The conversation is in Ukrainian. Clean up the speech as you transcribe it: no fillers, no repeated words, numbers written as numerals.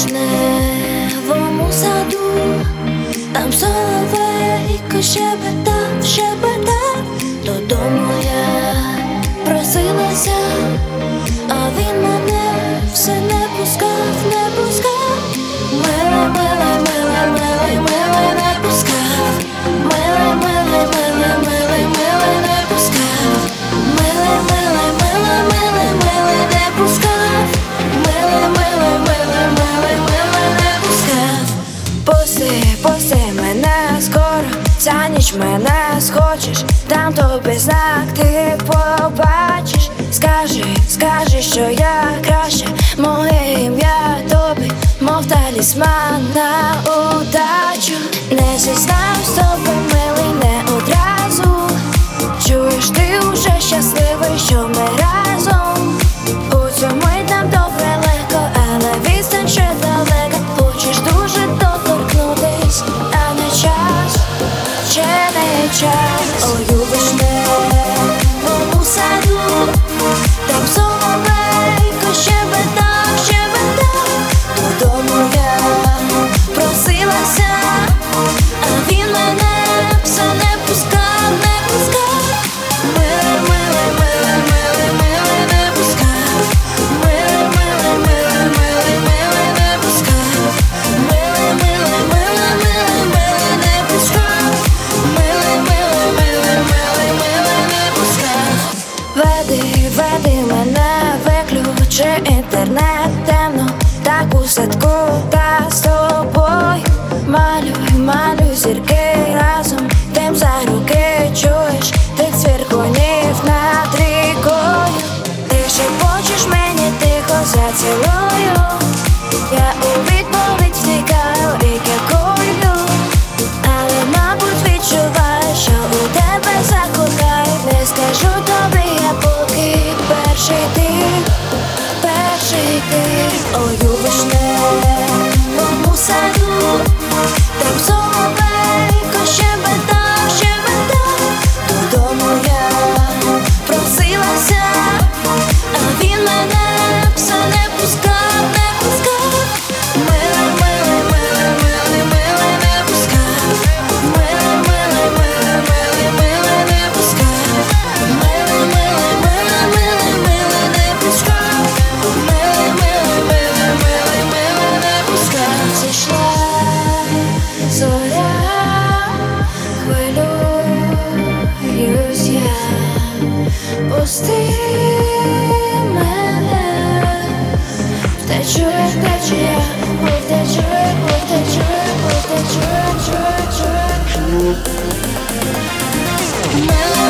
вишневому саду, там соловейко щебетав, щебетав. Додому я просилася, а він мене все не пускав, не пускав. Милий, милий, милий, милий, милий, не пускав. Милий, милий, милий, милий, милий, не пускав. Милий, милий, милий, милий, милий, не пускав. Милий, милий, милий, милий, милий, не пускав. Пусти, пусти мене скоро, ця ніч мене схочеш, там тобі знак ти побачиш. Скажи, скажи, що я краще, моє ім'я тобі, мов талісман на удачу. Не зізнав з тобою, милий, не одразу. Чуєш, ти уже щасливий, що ми разом. У цьому й нам добре, легко, але відстань ще далека. Хочеш дуже доторкнутись, а не час, ще не час. Ой, у вишневому саду, там соловейко щебетав, щебетав. Додому я просилася, а він мене все не пускав, не пускав. Милий, милий, милий, милий, милий, не пускав. Милий, милий, милий, милий, милий, не пускав. Милий, милий, милий, милий, милий, не пускав. Милий, милий, милий, милий, милий, не пускав. Веди, веди мене, виключи інтернет, темно, так у садку та з тобою. Малюй, малюй зірки разом, тим за руки чуєш, ти цвіркунів над рікою. Ти шепочеш мені, тихо зацілую, я у відповідь втікаю і кекую. Але, мабуть, відчуваю, що у тебе закохаю. Не скажу тобі, я поки перший ти, перший ти. Ой, у вишневому саду, там соловейко щебетав, щебетав. Додому я просилася, а він мене все не пускав, не пускав. Милий, милий, милий, милий, милий, не пускав. Милий, милий, милий, милий, милий, не пускав. Милий, милий, милий, милий, милий, не пускав. Милий, милий, милий, милий, милий, не пускав. Зійшла зоря, хвилююсь я. Пусти мене, втечу, як втечу я. Ой, втечу, ой, втечу, ой, втечу, чую, чую. Милий,